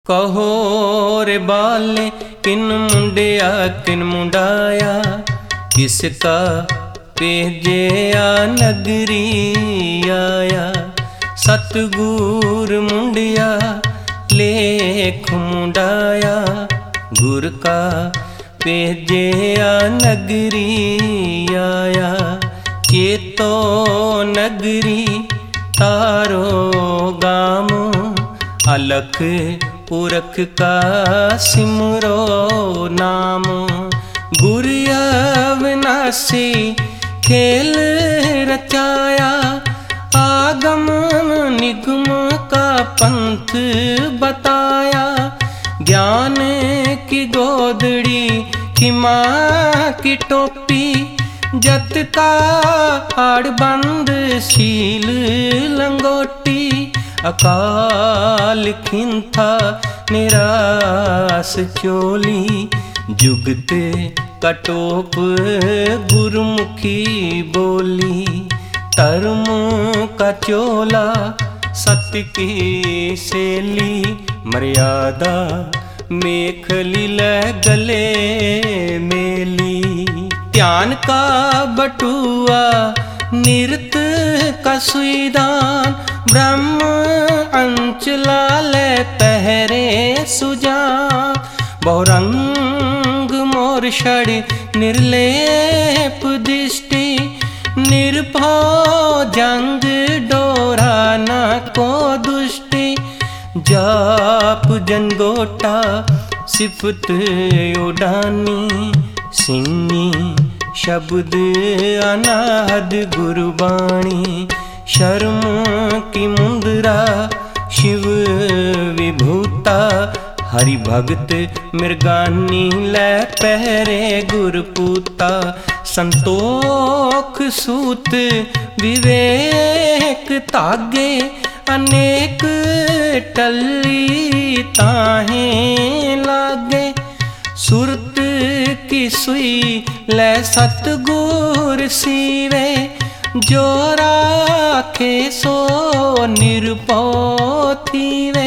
कहो रे बाले किन मुंडिया किन मुंडाया, किसका भेजिया नगरी आया। सतगुर मुंडिया लेख मुंडाया, गुर का भेजिया नगरी आया। चेतो नगरी तारो गाम, अलख पुरख का सिमरो नाम। गुर अविनाशी खेल रचाया, आगम निगम का पंथ बताया। ज्ञान की गोदड़ी की माँ की टोपी, जत का हाड़बंद शील लंगोटी। अकाल खिंथा निराश चोली, जुगत कटोप गुरमुखी बोली। धर्म का चोला सत्य की शैली, मर्यादा मेखली गले मेली। ध्यान का बटुआ निरत का सुईदान, ब्रह्म अंचलाल पहरे सुजान। बहुरंग मोरषड़ निर्लेप दृष्टि, निर्भव जंग डोरा न को दुष्टि। जाप जनगोटा सिफत उडानी, सिंगी शब्द अनाहद गुरबाणी। शर्म की मुंदरा शिव विभूता, हरि भगत मृगानी लै पहरे गुरपूता। संतोख सूत विवेक तागे, अनेक टल्ली ताहें लागे। सुरत की सुई लै सतगुर सीवे, जो राखे सो निर्भव थीवे।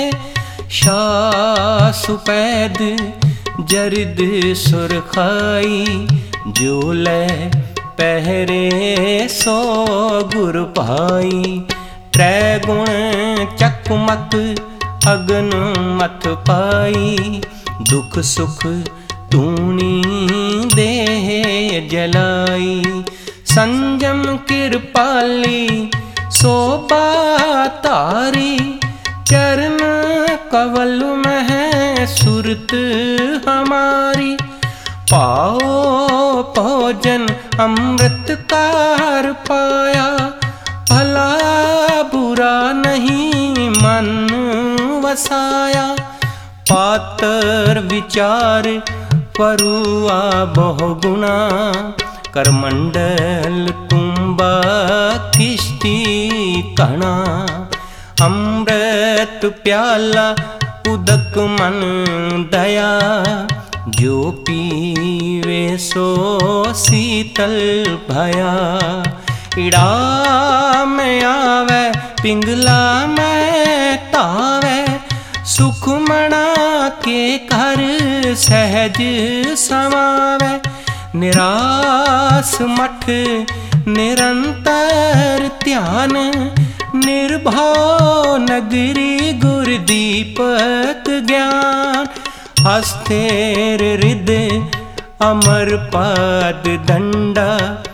शासुपैद जरिद सुरखाई, जो लै पहरे सो गुर भाई। त्रैगुण चकमक अगन मत पाई, दुख सुख तूनी देह जलाई। संजम कृपाली शोभा तारी, चरण कवल में है सुरत हमारी। पाओ भोजन अमृत कार पाया, भला बुरा नहीं मन वसाया। पातर विचार परुआ बहुगुणा, करमंडल तुम्बा किश्ती कणा। अमृत प्याला उदक मन दया, जो पीवे सो शीतल भया। इड़ा में आवे पिंगला में तावे, सुख मना के घर सहज समावे। निराश मठ निरंतर ध्यान, निर्भव नगरी गुर दीपक ज्ञान। अस्थिर हृदय अमर पद दंडा,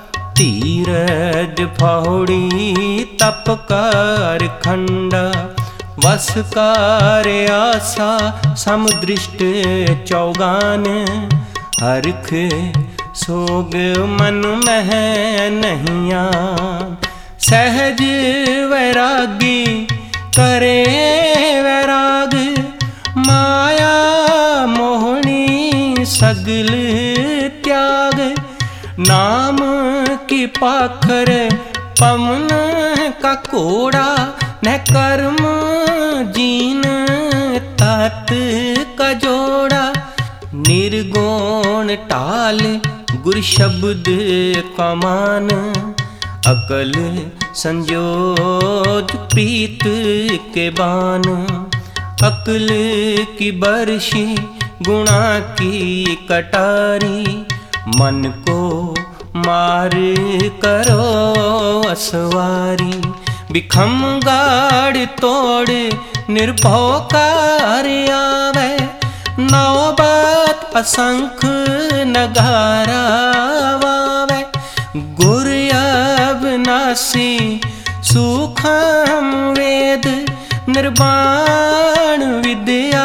तीरज फावड़ी तपकार खंडा। वसकार आशा समुदृष्ट चौगान, हरख सोग मन मह नहीं आन। सहज वैरागी करे वैराग, माया मोहनी सगल त्याग। नाम की पाखर पवन का कोड़ा, न कर्म जीन तात का जोड़ा। निर्गुण टाल गुर शब्द कमान, अकल संजोग प्रीत के बान। अक्ल की बरशी गुणा की कटारी, मन को मार करो असवारी। बिखम गाड़ तोड़ निर्भव कार्य आवे, नौबत असंख नगारा वावे। गुर अविनाशी सूखम वेद, निर्वाण विद्या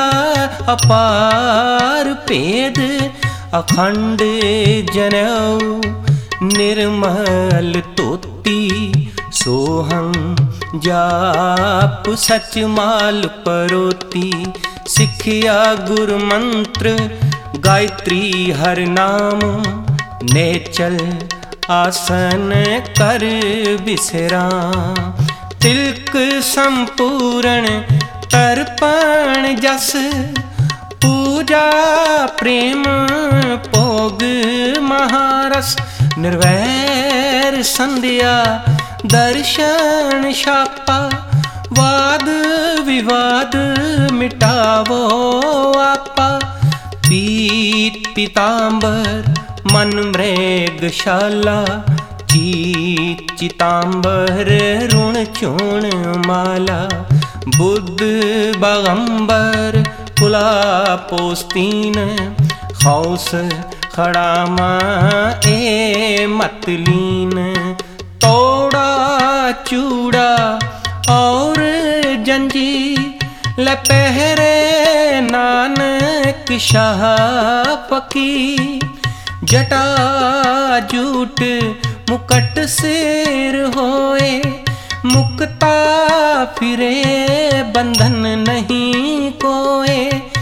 अपार भेद। अखंड जनेऊ निर्मल तोती, सोहं जाप सच माल परोती। सिखिया गुर मंत्र गायत्री हर नाम, नेचल आसन कर विश्राम। तिलक संपूर्ण तर्पण जस, पूजा प्रेम भोग महारस। निर्वैर संध्या दर्शन छापा, वाद विवाद मिटावो आपा। पीत पीतांबर मन मृगशाला, चीत चितांबर ऋण चूर्ण माला। बुद्ध बागंबर कुला पोस्तीन, हौस खड़ामा ए मतलीन। तोड़ा चूड़ा और जंजी, लपहरे नानक शाह फकीर। जटा जूट मुकट सिर होए, मुक्ता फिरे बंधन नहीं कोए।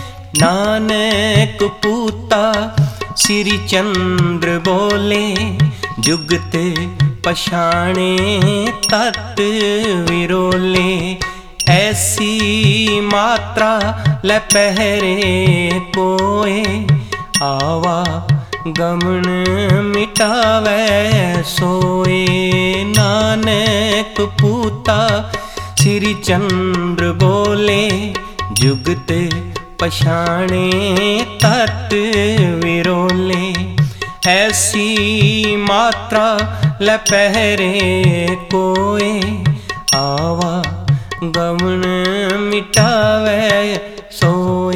नानक पूता श्री चंद्र बोले, जुगत पछाणे तत् विरोले। ऐसी मात्रा लपहरे कोए, आवा गमन मिटावे सोए। नानक पूता श्री चंद्र बोले, जुगत पछाणे तत् विरोले। ऐसी मात्रा लपहरे कोए, आवा गमन मिटावे सोए।